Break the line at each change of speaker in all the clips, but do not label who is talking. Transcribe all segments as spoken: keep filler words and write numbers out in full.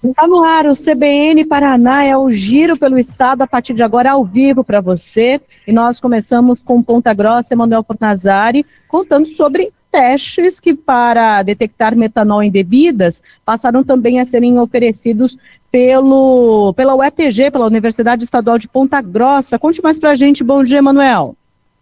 Está no ar, o C B N Paraná é o giro pelo estado a partir de agora ao vivo para você. E nós começamos com Ponta Grossa, Emanuel Fornazari, contando sobre testes que para detectar metanol em bebidas passaram também a serem oferecidos pelo, pela U E P G, pela Universidade Estadual de Ponta Grossa. Conte mais para a gente. Bom dia, Emanuel.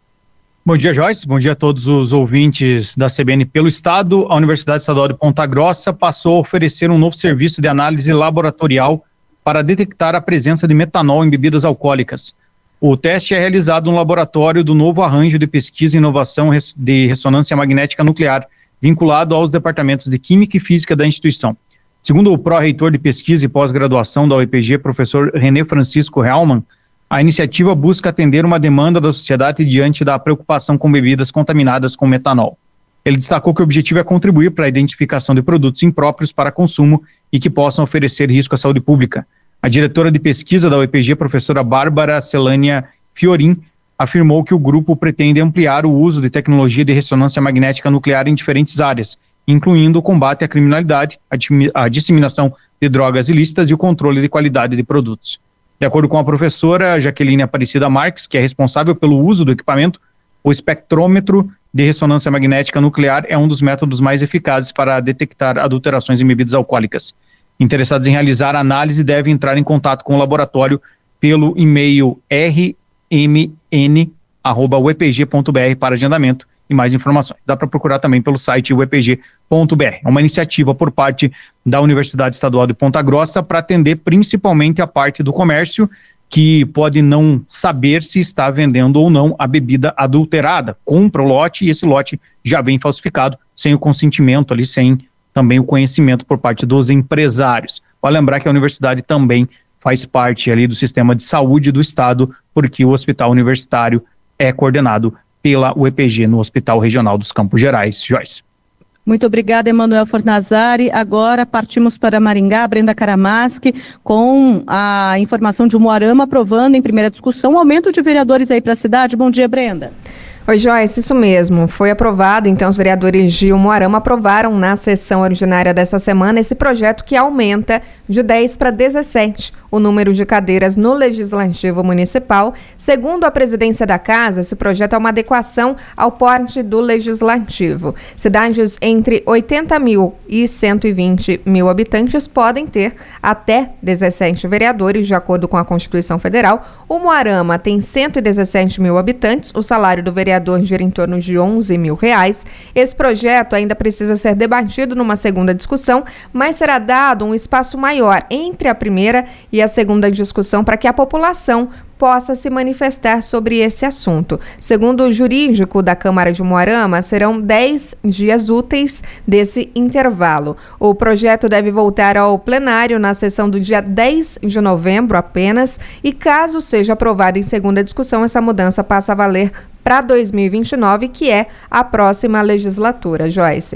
Bom dia, Joyce. Bom dia a todos os ouvintes da C B N pelo Estado. A Universidade Estadual de Ponta Grossa passou a oferecer um novo serviço de análise laboratorial para detectar a presença de metanol em bebidas alcoólicas. O teste é realizado no laboratório do novo arranjo de pesquisa e inovação de ressonância magnética nuclear, vinculado aos departamentos de Química e Física da instituição. Segundo o pró-reitor de pesquisa e pós-graduação da U E P G, professor René Francisco Hellmann, a iniciativa busca atender uma demanda da sociedade diante da preocupação com bebidas contaminadas com metanol. Ele destacou que o objetivo é contribuir para a identificação de produtos impróprios para consumo e que possam oferecer risco à saúde pública. A diretora de pesquisa da U E P G, professora Bárbara Celânia Fiorin, afirmou que o grupo pretende ampliar o uso de tecnologia de ressonância magnética nuclear em diferentes áreas, incluindo o combate à criminalidade, a disseminação de drogas ilícitas e o controle de qualidade de produtos. De acordo com a professora Jaqueline Aparecida Marques, que é responsável pelo uso do equipamento, o espectrômetro de ressonância magnética nuclear é um dos métodos mais eficazes para detectar adulterações em bebidas alcoólicas. Interessados em realizar a análise devem entrar em contato com o laboratório pelo e-mail r m n arroba u e p g ponto b r para agendamento e mais informações. Dá para procurar também pelo site u e p g ponto b r. É uma iniciativa por parte da Universidade Estadual de Ponta Grossa para atender principalmente a parte do comércio que pode não saber se está vendendo ou não a bebida adulterada. Compra o lote e esse lote já vem falsificado, sem o consentimento ali, sem também o conhecimento por parte dos empresários. Vale lembrar que a universidade também faz parte ali do sistema de saúde do estado, porque o hospital universitário é coordenado pela U E P G no Hospital Regional dos Campos Gerais. Joyce.
Muito obrigada, Emanuel Fornazari. Agora partimos para Maringá, Brenda Karamaschi, com a informação de Umuarama aprovando em primeira discussão o aumento de vereadores aí para a cidade. Bom dia, Brenda.
Oi, Joyce, isso mesmo. Foi aprovado, então os vereadores de Umuarama aprovaram na sessão ordinária dessa semana esse projeto que aumenta de dez para dezessete o número de cadeiras no Legislativo Municipal. Segundo a presidência da Casa, esse projeto é uma adequação ao porte do Legislativo. Cidades entre oitenta mil e cento e vinte mil habitantes podem ter até dezessete vereadores, de acordo com a Constituição Federal. Umuarama tem cento e dezessete mil habitantes, o salário do vereador gira em torno de onze mil reais. Esse projeto ainda precisa ser debatido numa segunda discussão, mas será dado um espaço maior entre a primeira e a segunda discussão para que a população possa se manifestar sobre esse assunto. Segundo o jurídico da Câmara de Umuarama, serão dez dias úteis desse intervalo. O projeto deve voltar ao plenário na sessão do dia dez de novembro apenas e, caso seja aprovado em segunda discussão, essa mudança passa a valer para dois mil e vinte e nove, que é a próxima legislatura. Joyce.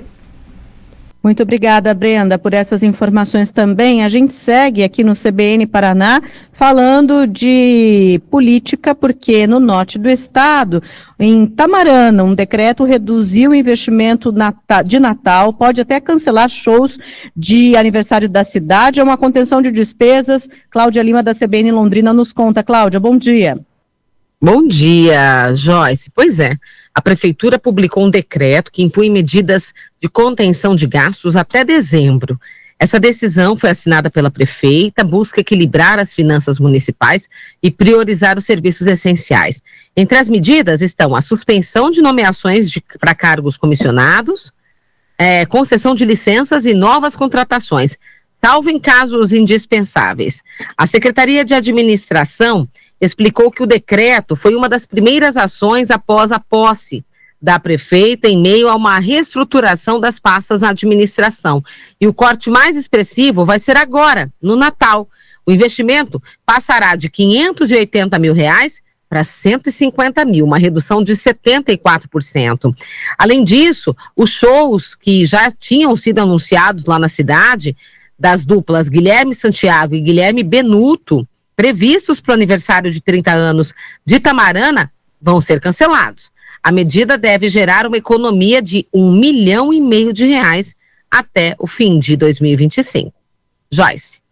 Muito obrigada, Brenda, por essas informações também. A gente segue aqui no C B N Paraná falando de política, porque no norte do estado, em Tamarana, um decreto reduziu o investimento de Natal, pode até cancelar shows de aniversário da cidade, é uma contenção de despesas. Cláudia Lima, da C B N Londrina, nos conta. Cláudia, bom dia.
Bom dia, Joyce. Pois é, a Prefeitura publicou um decreto que impõe medidas de contenção de gastos até dezembro. Essa decisão foi assinada pela prefeita, busca equilibrar as finanças municipais e priorizar os serviços essenciais. Entre as medidas estão a suspensão de nomeações para cargos comissionados, é, concessão de licenças e novas contratações, salvo em casos indispensáveis. A Secretaria de Administração explicou que o decreto foi uma das primeiras ações após a posse da prefeita em meio a uma reestruturação das pastas na administração. E o corte mais expressivo vai ser agora, no Natal. O investimento passará de quinhentos e oitenta mil reais para cento e cinquenta mil, uma redução de setenta e quatro por cento. Além disso, os shows que já tinham sido anunciados lá na cidade, das duplas Guilherme Santiago e Guilherme Benuto, previstos para o aniversário de trinta anos de Tamarana, vão ser cancelados. A medida deve gerar uma economia de um milhão e meio de reais até o fim de dois mil e vinte e cinco. Joyce.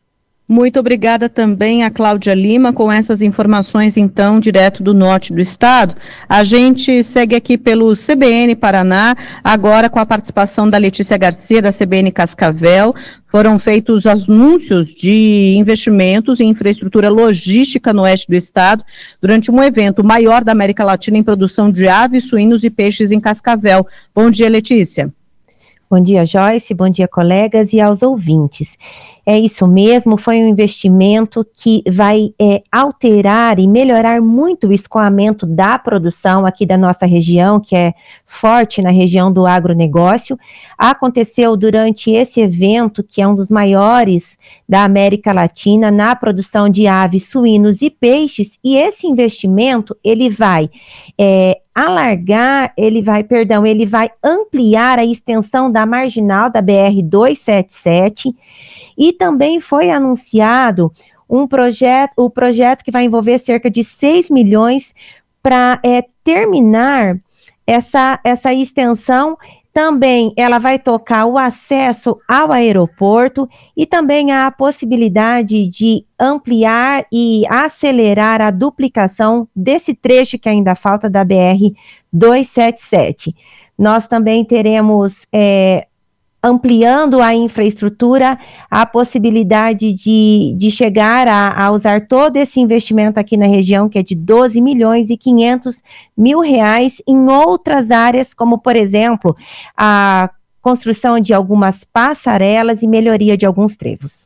Muito obrigada também a Cláudia Lima com essas informações, então, direto do norte do estado. A gente segue aqui pelo C B N Paraná, agora com a participação da Letícia Garcia, da C B N Cascavel. Foram feitos anúncios de investimentos em infraestrutura logística no oeste do estado durante um evento maior da América Latina em produção de aves, suínos e peixes em Cascavel. Bom dia, Letícia.
Bom dia, Joyce, bom dia, colegas e aos ouvintes. É isso mesmo, foi um investimento que vai é, alterar e melhorar muito o escoamento da produção aqui da nossa região, que é forte na região do agronegócio. Aconteceu durante esse evento, que é um dos maiores da América Latina, na produção de aves, suínos e peixes, e esse investimento, ele vai é, alargar, ele vai, perdão, ele vai ampliar a extensão da marginal da B R duzentos e setenta e sete, e também foi anunciado um projeto, o projeto que vai envolver cerca de seis milhões para é, terminar essa, essa extensão. Também ela vai tocar o acesso ao aeroporto e também a possibilidade de ampliar e acelerar a duplicação desse trecho que ainda falta da B R duzentos e setenta e sete. Nós também teremos, é, ampliando a infraestrutura, a possibilidade de, de chegar a, a usar todo esse investimento aqui na região, que é de doze milhões e quinhentos mil reais, em outras áreas, como, por exemplo, a construção de algumas passarelas e melhoria de alguns trevos.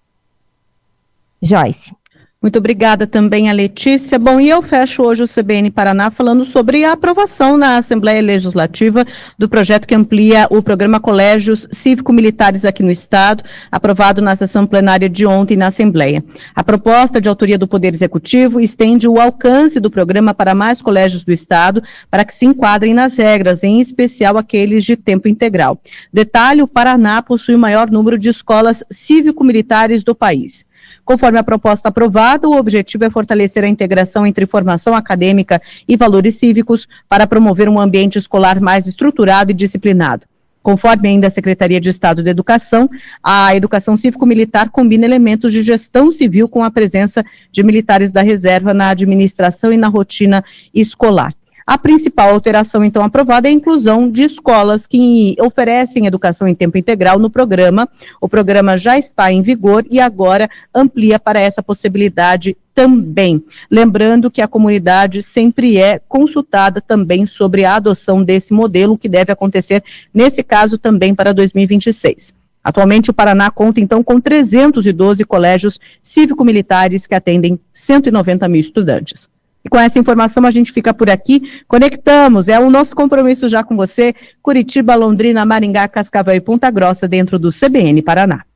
Joyce.
Muito obrigada também a Letícia. Bom, e eu fecho hoje o C B N Paraná falando sobre a aprovação na Assembleia Legislativa do projeto que amplia o programa Colégios Cívico-Militares aqui no estado, aprovado na sessão plenária de ontem na Assembleia. A proposta de autoria do Poder Executivo estende o alcance do programa para mais colégios do estado, para que se enquadrem nas regras, em especial aqueles de tempo integral. Detalhe, o Paraná possui o maior número de escolas cívico-militares do país. Conforme a proposta aprovada, o objetivo é fortalecer a integração entre formação acadêmica e valores cívicos para promover um ambiente escolar mais estruturado e disciplinado. Conforme ainda a Secretaria de Estado de Educação, a educação cívico-militar combina elementos de gestão civil com a presença de militares da reserva na administração e na rotina escolar. A principal alteração, então, aprovada é a inclusão de escolas que oferecem educação em tempo integral no programa. O programa já está em vigor e agora amplia para essa possibilidade também. Lembrando que a comunidade sempre é consultada também sobre a adoção desse modelo, que deve acontecer, nesse caso, também para dois mil e vinte e seis. Atualmente, o Paraná conta, então, com trezentos e doze colégios cívico-militares que atendem cento e noventa mil estudantes. E com essa informação a gente fica por aqui, conectamos, é o nosso compromisso já com você, Curitiba, Londrina, Maringá, Cascavel e Ponta Grossa, dentro do C B N Paraná.